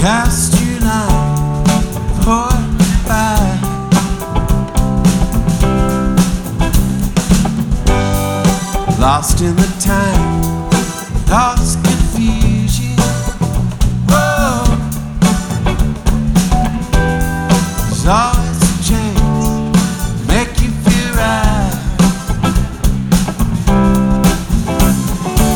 passed you like horrified. Lost in the time